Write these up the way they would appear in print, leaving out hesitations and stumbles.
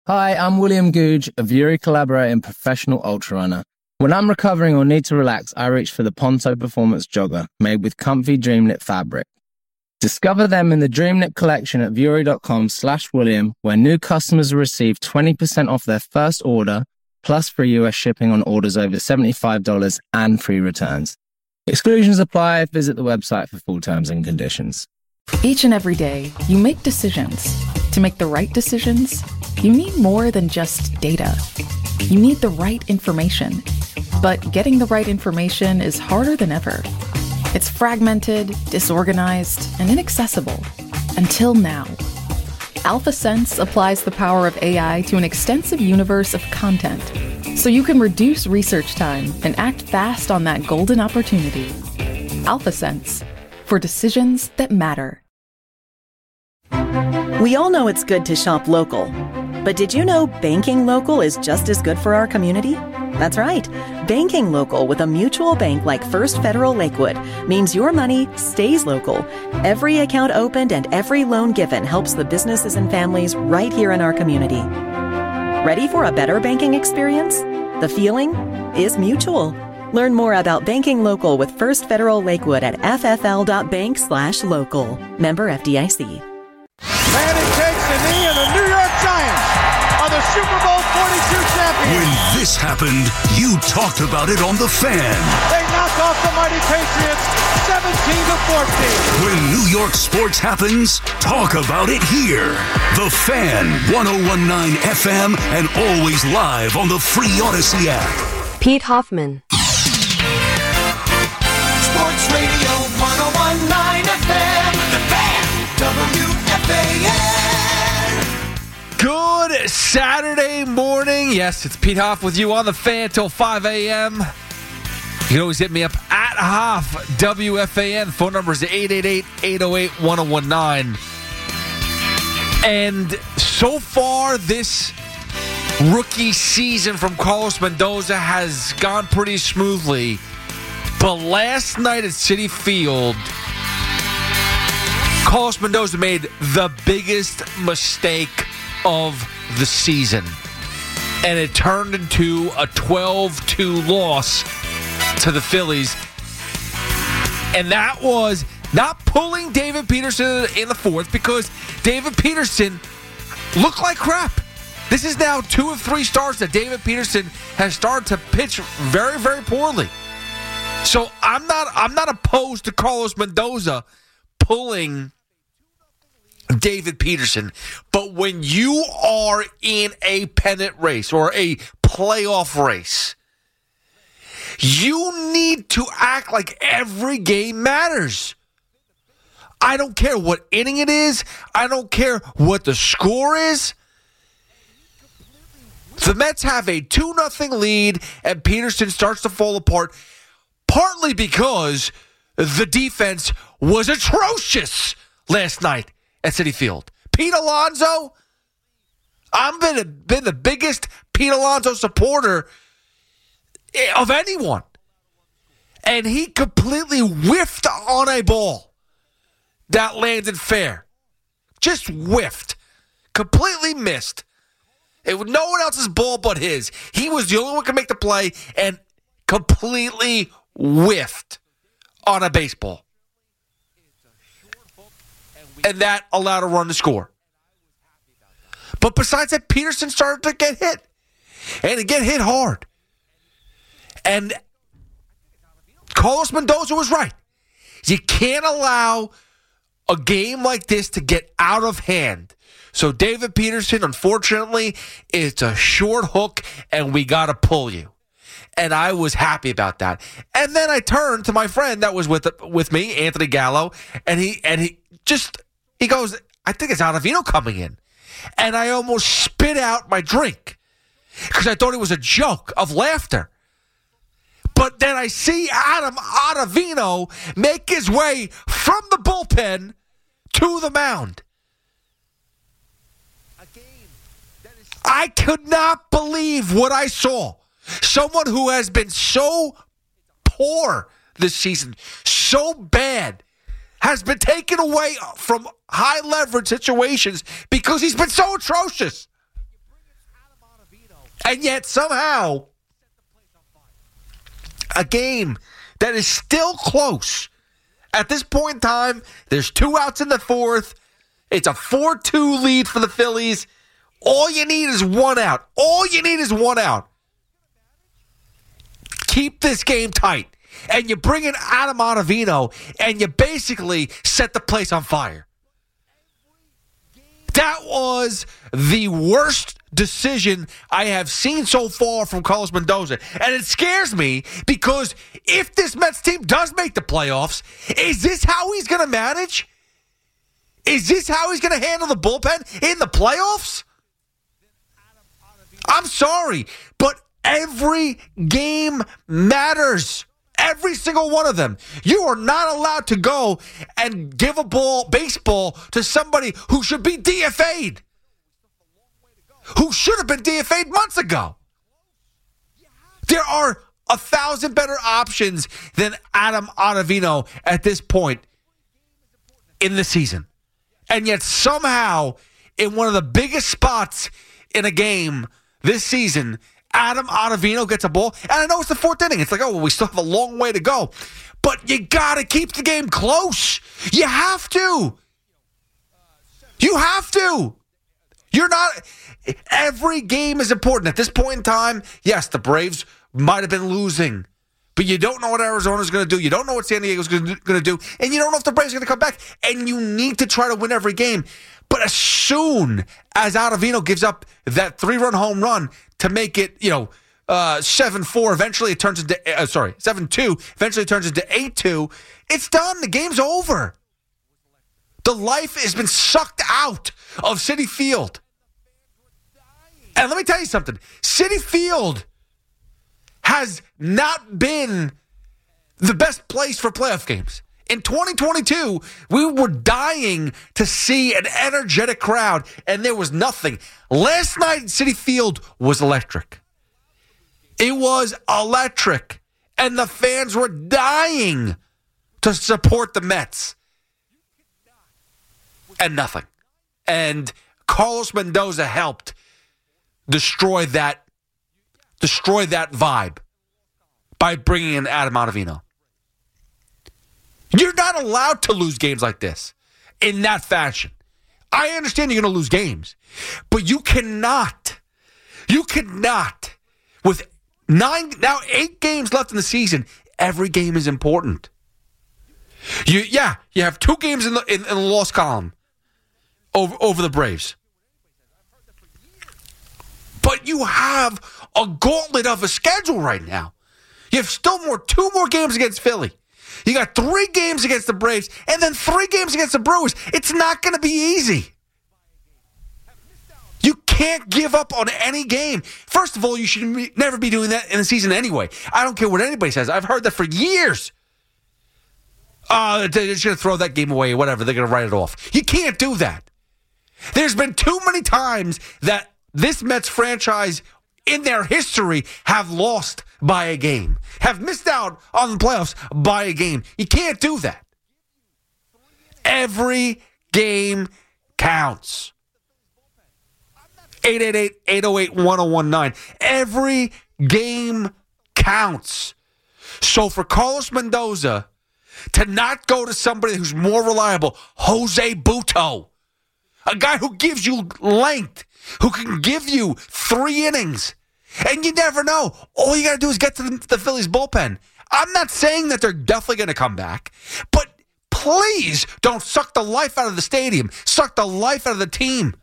Hi, I'm William Googe, a Vuori collaborator and professional ultra runner. When I'm recovering or need to relax, I reach for the Ponto Performance Jogger, made with comfy Dreamknit fabric. Discover them in the Dreamknit collection at vuori.com/William, where new customers receive 20% off their first order, plus free US shipping on orders over $75 and free returns. Exclusions apply. Visit the website for full terms and conditions. Each and every day, you make decisions. To make the right decisions, you need more than just data. You need the right information. But getting the right information is harder than ever. It's fragmented, disorganized, and inaccessible. Until now. AlphaSense applies the power of AI to an extensive universe of content, so you can reduce research time and act fast on that golden opportunity. AlphaSense, for decisions that matter. We all know it's good to shop local. But did you know banking local is just as good for our community? That's right. Banking local with a mutual bank like First Federal Lakewood means your money stays local. Every account opened and every loan given helps the businesses and families right here in our community. Ready for a better banking experience? The feeling is mutual. Learn more about banking local with First Federal Lakewood at ffl.bank/local. Member FDIC. Manning takes the knee, and the New York Giants are the Super Bowl 42 champions. When this happened, you talked about it on The Fan. They knock off the mighty Patriots 17-14. When New York sports happens, talk about it here. The Fan, 101.9 FM, and always live on the free Odyssey app. Pete Hoffman. Sports Radio 101.9 FM. The Fan. WFAN. Good Saturday morning. Yes, it's Pete Hoff with you on The Fan till 5 a.m. You can always hit me up at Hoff WFAN. Phone number is 888-808-1019. And so far, this rookie season from Carlos Mendoza has gone pretty smoothly. But last night at Citi Field, Carlos Mendoza made the biggest mistake of the season. And it turned into a 12-2 loss to the Phillies. And that was not pulling David Peterson in the fourth, because David Peterson looked like crap. This is now 2 of 3 starts that David Peterson has started to pitch very, very poorly. So I'm not opposed to Carlos Mendoza pulling David Peterson. But when you are in a pennant race or a playoff race, you need to act like every game matters. I don't care what inning it is. I don't care what the score is. The Mets have a 2-0 lead, and Peterson starts to fall apart, partly because the defense was atrocious last night at Citi Field. Pete Alonso, I've been the biggest Pete Alonso supporter of anyone. And he completely whiffed on a ball that landed fair. Just whiffed. Completely missed. It was no one else's ball but his. He was the only one who could make the play and completely whiffed on a baseball. And that allowed a run to score. But besides that, Peterson started to get hit. And to get hit hard. And Carlos Mendoza was right. You can't allow a game like this to get out of hand. So David Peterson, unfortunately, it's a short hook, and we got to pull you. And I was happy about that. And then I turned to my friend that was with me, Anthony Gallo, and he goes, I think it's Ottavino coming in. And I almost spit out my drink because I thought it was a joke of laughter. But then I see Adam Ottavino make his way from the bullpen to the mound. I could not believe what I saw. Someone who has been so poor this season, so bad, has been taken away from high leverage situations because he's been so atrocious. And yet somehow a game that is still close. At this point in time, there's 2 outs in the 4th. It's a 4-2 lead for the Phillies. All you need is 1 out. All you need is 1 out. Keep this game tight. And you bring in Adam Ottavino, and you basically set the place on fire. That was the worst decision I have seen so far from Carlos Mendoza. And it scares me because if this Mets team does make the playoffs, is this how he's going to manage? Is this how he's going to handle the bullpen in the playoffs? I'm sorry, but every game matters. Every single one of them. You are not allowed to go and give a baseball to somebody who should be DFA'd. Who should have been DFA'd months ago. There are 1,000 better options than Adam Ottavino at this point in the season. And yet somehow, in one of the biggest spots in a game this season, Adam Ottavino gets a ball. And I know it's the 4th inning. It's like, oh, well, we still have a long way to go. But you got to keep the game close. You have to. You have to. You're not. Every game is important. At this point in time, yes, the Braves might have been losing. But you don't know what Arizona's going to do. You don't know what San Diego's going to do. And you don't know if the Braves are going to come back. And you need to try to win every game. But as soon as Ottavino gives up that 3-run home run to make it, 7-4, eventually it turns into, 7-2, eventually it turns into 8-2, it's done. The game's over. The life has been sucked out of Citi Field. And let me tell you something. Citi Field has not been the best place for playoff games. In 2022, we were dying to see an energetic crowd, and there was nothing. Last night, Citi Field was electric. It was electric, and the fans were dying to support the Mets. And nothing. And Carlos Mendoza helped destroy that vibe by bringing in Adam Ottavino. You're not allowed to lose games like this in that fashion. I understand you're going to lose games, but you cannot, with 8 games left in the season, every game is important. You have 2 games in the loss column over the Braves. But you have a gauntlet of a schedule right now. You have still 2 more games against Philly. You got 3 games against the Braves, and then 3 games against the Brewers. It's not going to be easy. You can't give up on any game. First of all, you should never be doing that in the season anyway. I don't care what anybody says. I've heard that for years. They're just going to throw that game away, whatever. They're going to write it off. You can't do that. There's been too many times that this Mets franchise in their history have lost by a game, have missed out on the playoffs by a game. You can't do that. Every game counts. 888-808-1019. Every game counts. So for Carlos Mendoza to not go to somebody who's more reliable, Jose Butto, a guy who gives you length, who can give you 3 innings. And you never know. All you got to do is get to the Phillies bullpen. I'm not saying that they're definitely going to come back, but please don't suck the life out of the stadium. Suck the life out of the team.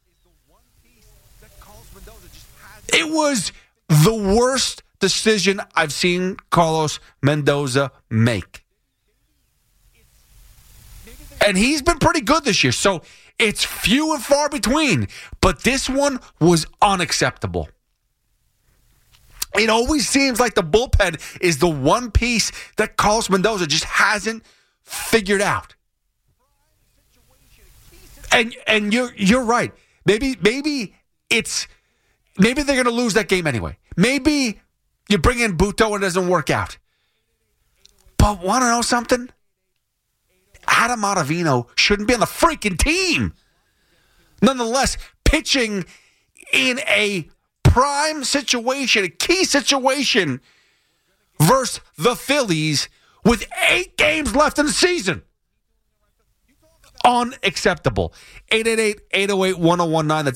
It was the worst decision I've seen Carlos Mendoza make. And he's been pretty good this year, so it's few and far between. But this one was unacceptable. It always seems like the bullpen is the one piece that Carlos Mendoza just hasn't figured out. And you're right. Maybe they're going to lose that game anyway. Maybe you bring in Butto and it doesn't work out. But want to know something? Adam Ottavino shouldn't be on the freaking team. Nonetheless, pitching in a prime situation, a key situation versus the Phillies with 8 games left in the season. Unacceptable. 888-808-1019. That's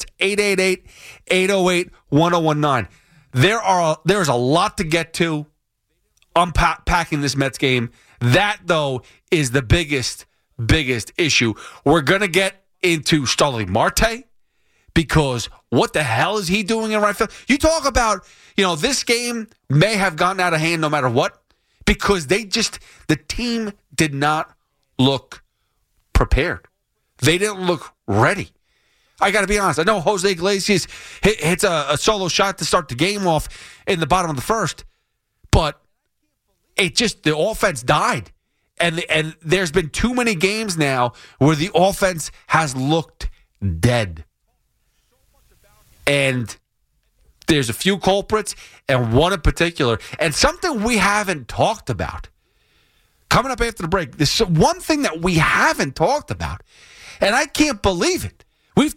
888-808-1019. There's a lot to get to unpacking this Mets game. That, though, is the biggest issue. We're going to get into Starling Marte because what the hell is he doing in right field? You talk about, this game may have gotten out of hand no matter what because the team did not look prepared. They didn't look ready. I got to be honest. I know Jose Iglesias hits a solo shot to start the game off in the bottom of the first, but the offense died. And there's been too many games now where the offense has looked dead. And there's a few culprits, and one in particular, and something we haven't talked about. Coming up after the break, this is one thing that we haven't talked about, and I can't believe it. We've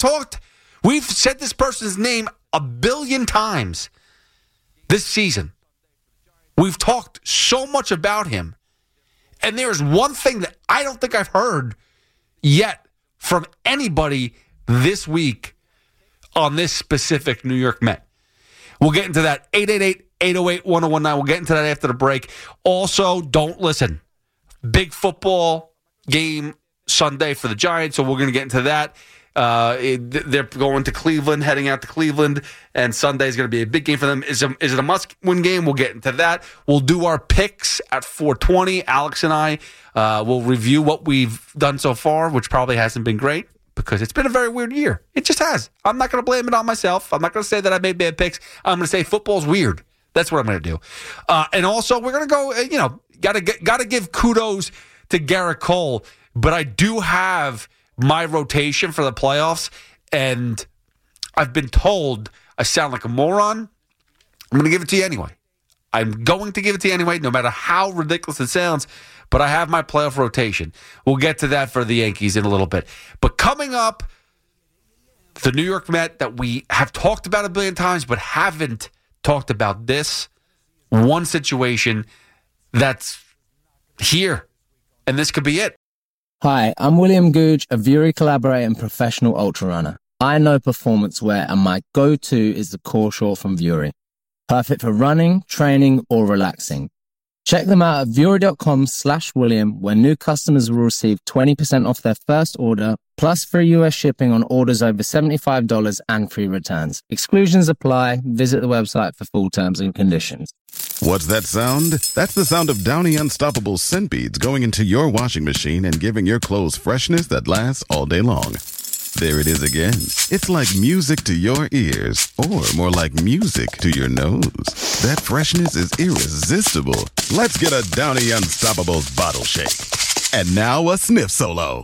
said this person's name 1 billion times this season. We've talked so much about him. And there's one thing that I don't think I've heard yet from anybody this week on this specific New York Met. We'll get into that. 888-808-1019. We'll get into that after the break. Also, don't listen. Big football game Sunday for the Giants, so we're going to get into that. They're going to Cleveland, heading out to Cleveland, and Sunday is going to be a big game for them. Is it a must-win game? We'll get into that. We'll do our picks at 4:20. Alex and I will review what we've done so far, which probably hasn't been great because it's been a very weird year. It just has. I'm not going to blame it on myself. I'm not going to say that I made bad picks. I'm going to say football's weird. That's what I'm going to do. And also, we're going to go, got to give kudos to Garrett Cole, but I do have my rotation for the playoffs, and I've been told I sound like a moron. I'm going to give it to you anyway. I'm going to give it to you anyway, no matter how ridiculous it sounds, but I have my playoff rotation. We'll get to that for the Yankees in a little bit. But coming up, the New York Met that we have talked about 1 billion times, but haven't talked about this one situation that's here, and this could be it. Hi, I'm William Googe, a Vuori collaborator and professional ultra runner. I know performance wear, and my go-to is the Core Short from Vuori. Perfect for running, training, or relaxing. Check them out at vuori.com/William, where new customers will receive 20% off their first order, plus free US shipping on orders over $75 and free returns. Exclusions apply. Visit the website for full terms and conditions. What's that sound? That's the sound of Downy Unstoppable scent beads going into your washing machine and giving your clothes freshness that lasts all day long. There it is again. It's like music to your ears, or more like music to your nose. That freshness is irresistible. Let's get a Downy Unstoppables bottle shake. And now a sniff solo.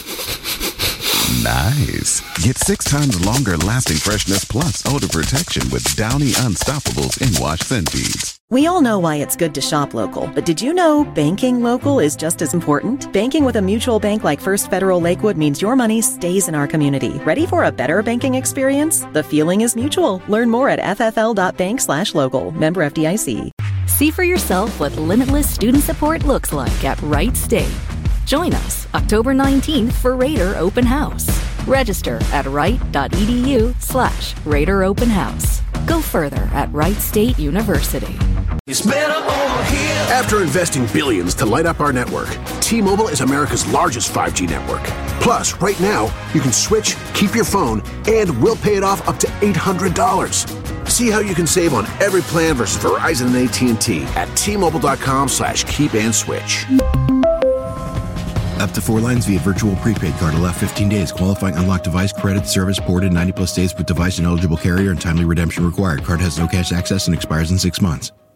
Nice. Get 6 times longer lasting freshness plus odor protection with Downy Unstoppables in wash scent beads. We all know why it's good to shop local, but did you know banking local is just as important? Banking with a mutual bank like First Federal Lakewood means your money stays in our community. Ready for a better banking experience? The feeling is mutual. Learn more at ffl.bank/local. Member FDIC. See for yourself what limitless student support looks like at Wright State. Join us October 19th for Raider Open House. Register at wright.edu/Raider Open House. Go further at Wright State University. It's better over here. After investing billions to light up our network, T-Mobile is America's largest 5G network. Plus, right now, you can switch, keep your phone, and we'll pay it off up to $800. See how you can save on every plan versus Verizon and AT&T at T-Mobile.com/keep-and-switch. Up to 4 lines via virtual prepaid card. Allow 15 days. Qualifying unlocked device credit service ported 90 plus days with device and eligible carrier and timely redemption required. Card has no cash access and expires in 6 months.